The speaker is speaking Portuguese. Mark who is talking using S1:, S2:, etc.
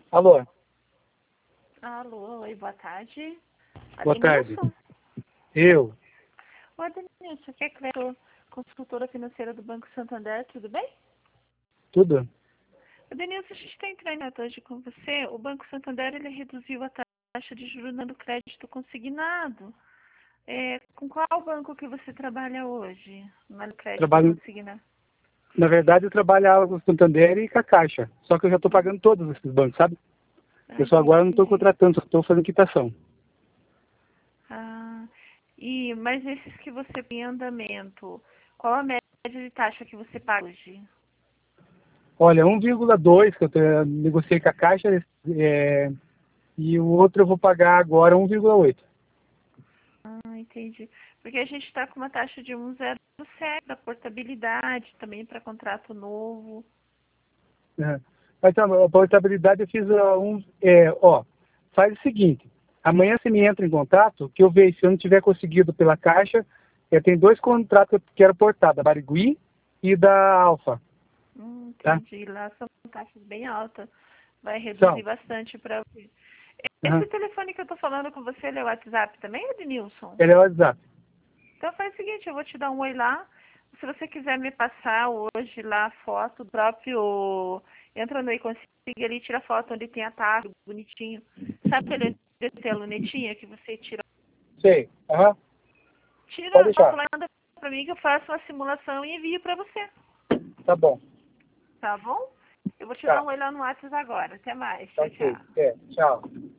S1: Alô,
S2: Alô, oi, boa tarde.
S1: boa tarde.
S2: Adenilson?
S1: Eu?
S2: Oi, Adenilson, aqui é Cléo, consultora financeira do Banco Santander, tudo bem?
S1: Tudo?
S2: Adenilson, a gente está entrando em contato hoje com você. O Banco Santander ele reduziu a taxa de juros no crédito consignado. Com qual banco que você trabalha hoje? No crédito
S1: Trabalho,
S2: consignado?
S1: na verdade, eu trabalhava com o Santander e com a Caixa. Só que eu já estou pagando todos esses bancos, sabe?
S2: Ah,
S1: Eu só agora não estou
S2: entendi.
S1: contratando, só estou fazendo quitação.
S2: Ah, mas esses que você tem em andamento, qual a média de taxa que você paga hoje?
S1: Olha, 1,2 que eu negociei com a Caixa e o outro eu vou pagar agora 1,8.
S2: Ah, entendi. Porque a gente está com uma taxa de 1,07 para portabilidade, também para contrato novo.
S1: Né? Mas a portabilidade eu fiz faz o seguinte, amanhã você me entra em contato, que eu vejo, se eu não tiver conseguido pela Caixa, eu tenho dois contratos que eu quero portar, da Barigui e da Alfa, tá?
S2: Entendi. Lá são taxas bem altas. Vai reduzir
S1: São.
S2: bastante para você.
S1: Aham.
S2: Esse telefone que eu estou falando com você, ele é o WhatsApp também, Ednilson?
S1: Ele é o WhatsApp.
S2: Então faz o seguinte, eu vou te dar um oi lá. Se você quiser me passar hoje lá a foto do próprio... Entra no e-consiga ali, tira a foto onde tem a taxa, bonitinho. Sabe aquele onde tem a lunetinha que você tira?
S1: Sei. Aham. Pode
S2: Tira a foto
S1: deixar.
S2: lá e manda pra mim que eu faço uma simulação e envio pra você.
S1: Tá bom.
S2: Tá bom? Eu vou te dar
S1: Tá.
S2: um oi lá no WhatsApp agora. Até mais.
S1: Tá
S2: Tchau,
S1: ok.
S2: tchau.
S1: Tchau.